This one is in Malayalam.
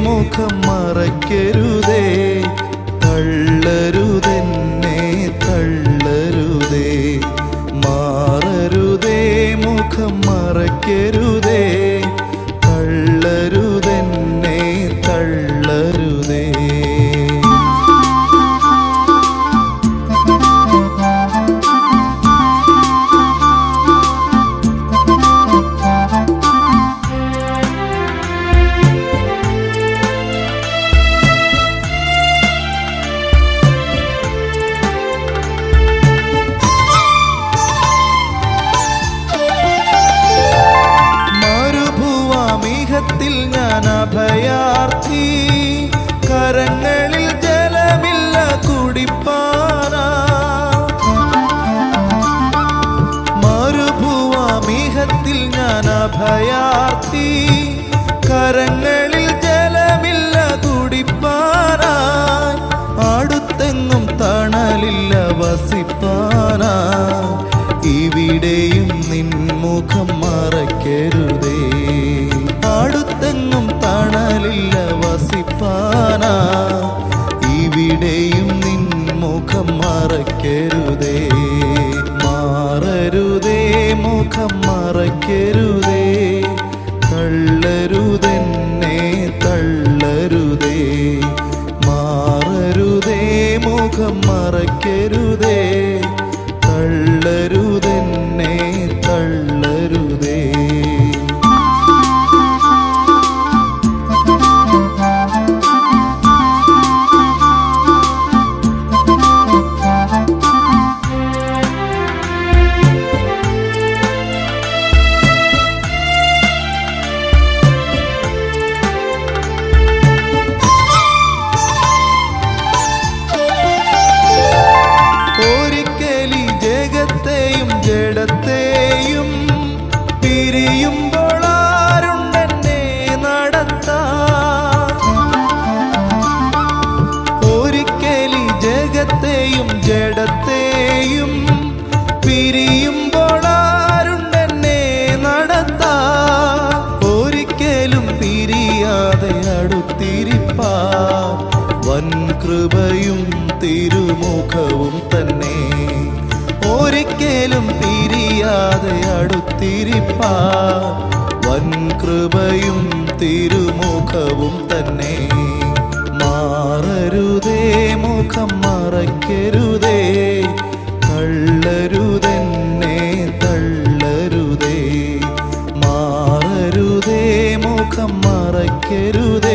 മുഖം മറയ്ക്കരുതേ, തള്ളരുതെന്നെ തള്ളരുതേ. മാറരുതേ മുഖം മറയ്ക്കരുതേ, തള്ളരുതെന്നെ തള്ളരുതേ. മരുഭൂവാമിഹത്തിൽ ഞാൻ അഭയാർത്ഥി, കരങ്ങളിൽ ജലമില്ല കുടിപ്പാനാ. മരുഭൂവാമിഹത്തിൽ ഞാൻ അഭയാർത്ഥി, കരങ്ങളിൽ ജലമില്ല കുടിപ്പാനാ. അടുത്തെങ്ങും തണലില്ല വസിപ്പാനാ, ഇവിടെയും നിൻമുഖം മറയ്ക്കരുതേ. അടുത്തെങ്ങും തണലില്ല വസിപ്പാനാ, ഇവിടെയും നിൻമുഖം മറയ്ക്കരുതേ. മാറരുതേ മുഖം മറയ്ക്കരുതേ, തള്ളരുതെന്നെ തള്ളരുതേ. മാറരുതേ മുഖം മറയ്ക്കരുതേ, തള്ളരുതെന്നെ തള്ളരുതേ. ജഡത്തെയും പിരിയുമ്പോൾ ആരുണ്ടെന്നെ നടത്താൻ. ഒരിക്കലി ജഗത്തെയും ജഡത്തെയും പിരിയുമ്പോൾ ആരുണ്ടെന്നെ നടത്താൻ. ഒരിക്കലും പിരിയാതെ അടുത്തിരിപ്പാൻ വൻ കൃപയും തിരുമുഖവും തന്നെ. ഒരിക്കലും പിരിയാതെ അടുത്തിരിപ്പാൻ വൻ കൃപയും തിരുമുഖവും തന്നെ. മാറരുതേ മുഖം മറയ്ക്കരുതേ, തള്ളരുതെന്നെ തള്ളരുതേ. മാറരുതേ മുഖം മറയ്ക്കരുതേ,